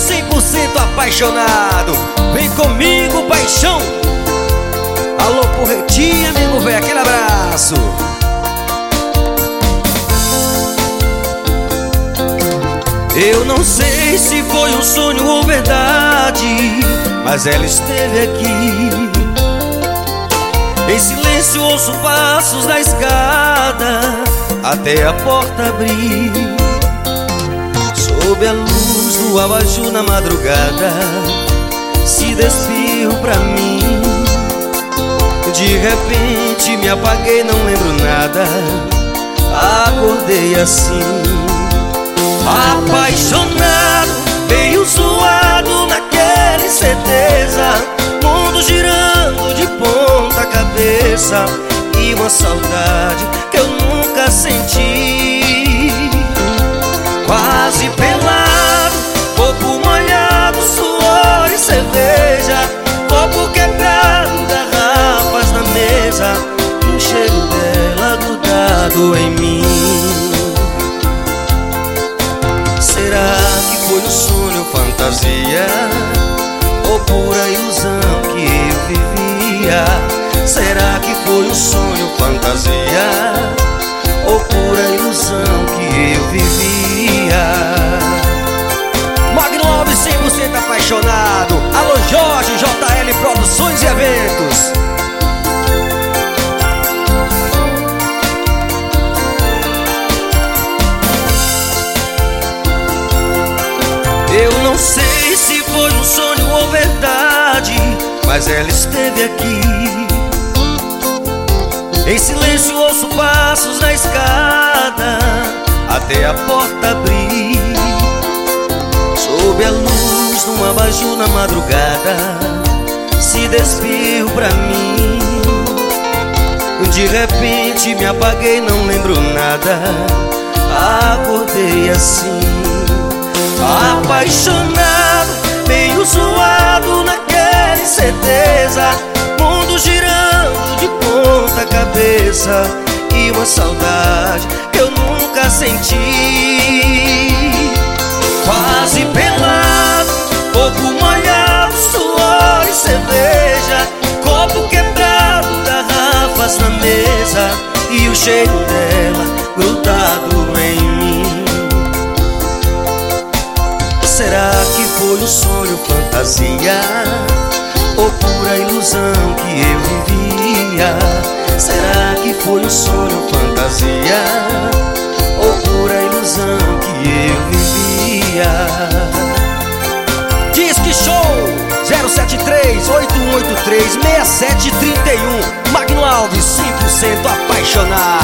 100% apaixonado. Vem comigo, paixão. Alô, porretinha, amigo velho, aquele abraço. Eu não sei se foi um sonho ou verdade, mas ela esteve aqui. Em silêncio ouço passos da escada até a porta abrir. Sob a luz do abajur na madrugada, se despiu pra mim. De repente me apaguei, não lembro nada. Acordei assim, apaixonado, meio zoado naquela incerteza. Mundo girando de ponta cabeça e uma saudade que eu nunca senti. Quase pelado, corpo molhado, suor e cerveja, copo quebrado, garrafas na mesa, e o cheiro dela grudado em mim. Será que foi um sonho, fantasia, ou pura ilusão que eu vivia? Será que foi um sonho, fantasia, ou pura ilusão que eu vivia? Magno Alves 100% apaixonado. Alô Jorge, JL Produções e Eventos. Eu não sei se foi um sonho ou verdade, mas ela esteve aqui. Em silêncio ouço passos na escada até a porta abrir. Sob a luz de um abajur na madrugada, se despiu pra mim. De repente me apaguei, não lembro nada. Acordei assim, apaixonado, meio zoado naquela incerteza. Mundo girando de ponta cabeça e uma saudade que eu nunca senti. Quase pelado, corpo molhado, suor e cerveja, copo quebrado, garrafas na mesa, e o cheiro dela grudado em mim. Será que foi um sonho, fantasia, ou pura ilusão que eu vivia? Será que foi um sonho, fantasia, ou pura ilusão que eu vivia? Disque Show 073-8183-6731. Magno Alves 100% apaixonado.